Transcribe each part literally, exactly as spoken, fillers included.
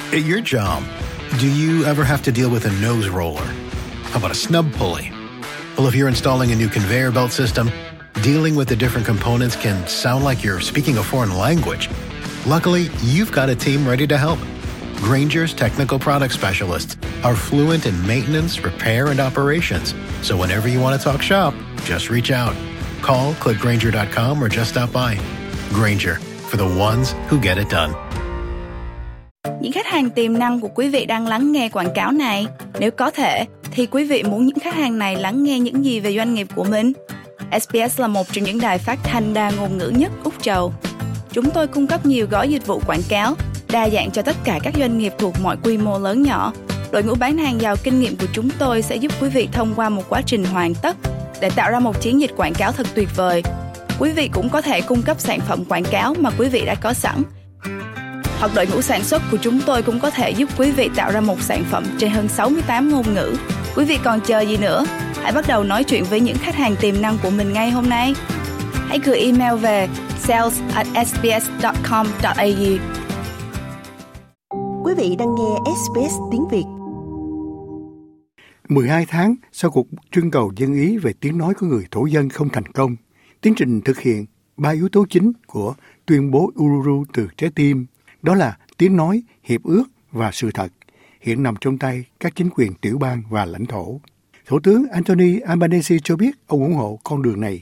At your job, do you ever have to deal with a nose roller? How about a snub pulley? Well, if you're installing a new conveyor belt system, dealing with the different components can sound like you're speaking a foreign language. Luckily, you've got a team ready to help. Grainger's technical product specialists are fluent in maintenance, repair, and operations. So whenever you want to talk shop, just reach out. Call, click Grainger dot com, or just stop by. Grainger, for the ones who get it done. Những khách hàng tiềm năng của quý vị đang lắng nghe quảng cáo này. Nếu có thể, thì quý vị muốn những khách hàng này lắng nghe những gì về doanh nghiệp của mình? ét bê ét là một trong những đài phát thanh đa ngôn ngữ nhất Úc Châu. Chúng tôi cung cấp nhiều gói dịch vụ quảng cáo, đa dạng cho tất cả các doanh nghiệp thuộc mọi quy mô lớn nhỏ. Đội ngũ bán hàng giàu kinh nghiệm của chúng tôi sẽ giúp quý vị thông qua một quá trình hoàn tất để tạo ra một chiến dịch quảng cáo thật tuyệt vời. Quý vị cũng có thể cung cấp sản phẩm quảng cáo mà quý vị đã có sẵn. Hoặc đội ngũ sản xuất của chúng tôi cũng có thể giúp quý vị tạo ra một sản phẩm trên hơn sáu mươi tám ngôn ngữ. Quý vị còn chờ gì nữa? Hãy bắt đầu nói chuyện với những khách hàng tiềm năng của mình ngay hôm nay. Hãy gửi email về sales at s b s dot com dot a u. Quý vị đang nghe ét bê ét tiếng Việt. mười hai tháng sau cuộc trưng cầu dân Ý về tiếng nói của người thổ dân không thành công, tiến trình thực hiện ba yếu tố chính của tuyên bố Uluru từ trái tim, đó là tiếng nói, hiệp ước và sự thật, hiện nằm trong tay các chính quyền tiểu bang và lãnh thổ. Thủ tướng Anthony Albanese cho biết ông ủng hộ con đường này.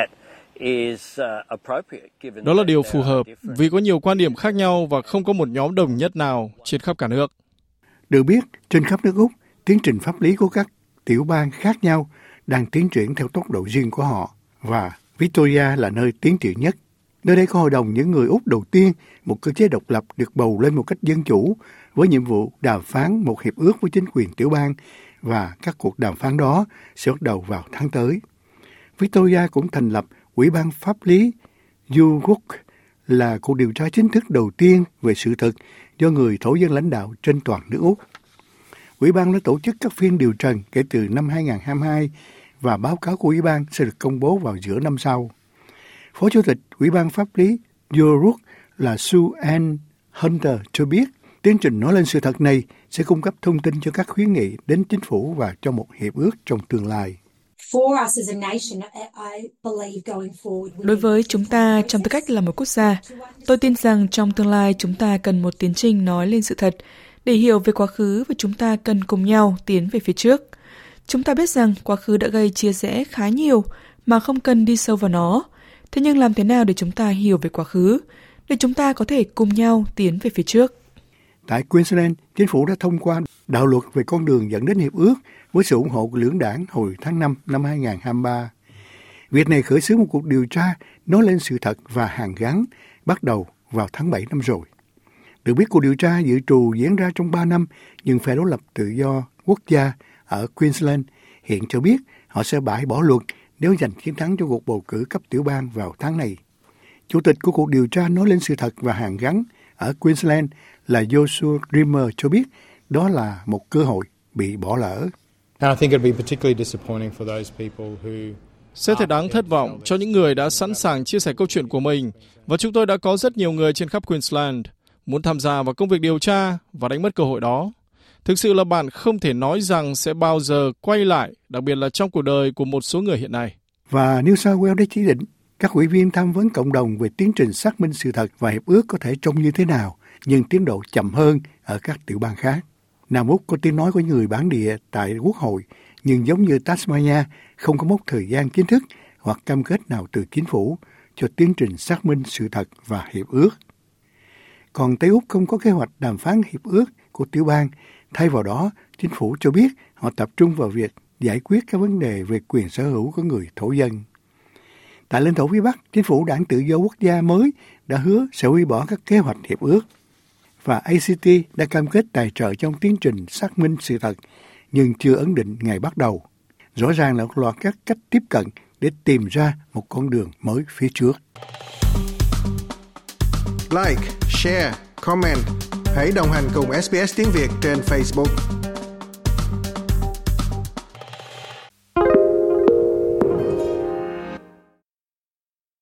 Đó là điều phù hợp vì có nhiều quan điểm khác nhau và không có một nhóm đồng nhất nào trên khắp cả nước. Được biết, trên khắp nước Úc, tiến trình pháp lý của các tiểu bang khác nhau đang tiến triển theo tốc độ riêng của họ và Victoria là nơi tiến triển nhất. Nơi đây có hội đồng những người Úc đầu tiên, một cơ chế độc lập được bầu lên một cách dân chủ với nhiệm vụ đàm phán một hiệp ước với chính quyền tiểu bang và các cuộc đàm phán đó sẽ bắt đầu vào tháng tới. Victoria cũng thành lập Ủy ban pháp lý Yoorrook là cuộc điều tra chính thức đầu tiên về sự thật do người thổ dân lãnh đạo trên toàn nước Úc. Ủy ban đã tổ chức các phiên điều trần kể từ năm hai không hai hai và báo cáo của Ủy ban sẽ được công bố vào giữa năm sau. Phó Chủ tịch Ủy ban pháp lý Yoorrook là Sue Ann Hunter cho biết tiến trình nói lên sự thật này sẽ cung cấp thông tin cho các khuyến nghị đến chính phủ và cho một hiệp ước trong tương lai. Đối với chúng ta, trong tư cách là một quốc gia, tôi tin rằng trong tương lai chúng ta cần một tiến trình nói lên sự thật để hiểu về quá khứ và chúng ta cần cùng nhau tiến về phía trước. Chúng ta biết rằng quá khứ đã gây chia rẽ khá nhiều mà không cần đi sâu vào nó. Thế nhưng làm thế nào để chúng ta hiểu về quá khứ, để chúng ta có thể cùng nhau tiến về phía trước? Tại Queensland, chính phủ đã thông qua đạo luật về con đường dẫn đến hiệp ước với sự ủng hộ của lưỡng đảng hồi tháng năm năm hai không hai ba. Việc này khởi xướng một cuộc điều tra nói lên sự thật và hàn gắn bắt đầu vào tháng bảy năm rồi. Được biết cuộc điều tra dự trù diễn ra trong ba năm, nhưng phe đối lập tự do quốc gia ở Queensland hiện cho biết họ sẽ bãi bỏ luật nếu giành chiến thắng trong cuộc bầu cử cấp tiểu bang vào tháng này. Chủ tịch của cuộc điều tra nói lên sự thật và hàn gắn ở Queensland là Joshua Dreamer cho biết đó là một cơ hội bị bỏ lỡ. Sẽ thật đáng thất vọng cho những người đã sẵn sàng chia sẻ câu chuyện của mình, và chúng tôi đã có rất nhiều người trên khắp Queensland muốn tham gia vào công việc điều tra và đánh mất cơ hội đó. Thực sự là bạn không thể nói rằng sẽ bao giờ quay lại, đặc biệt là trong cuộc đời của một số người hiện nay. Và New South Wales đã chỉ định các ủy viên tham vấn cộng đồng về tiến trình xác minh sự thật và hiệp ước có thể trông như thế nào, nhưng tiến độ chậm hơn ở các tiểu bang khác. Nam Úc có tiếng nói của người bản địa tại Quốc hội, nhưng giống như Tasmania, không có mốc thời gian chính thức hoặc cam kết nào từ chính phủ cho tiến trình xác minh sự thật và hiệp ước. Còn Tây Úc không có kế hoạch đàm phán hiệp ước của tiểu bang. Thay vào đó, chính phủ cho biết họ tập trung vào việc giải quyết các vấn đề về quyền sở hữu của người thổ dân. Tại lãnh thổ phía Bắc, chính phủ Đảng Tự do Quốc gia mới đã hứa sẽ hủy bỏ các kế hoạch hiệp ước. Và a xê tê đã cam kết tài trợ trong tiến trình xác minh sự thật, nhưng chưa ấn định ngày bắt đầu. Rõ ràng là một loạt các cách tiếp cận để tìm ra một con đường mới phía trước. Like, share, comment. Hãy đồng hành cùng ét bê ét tiếng Việt trên Facebook.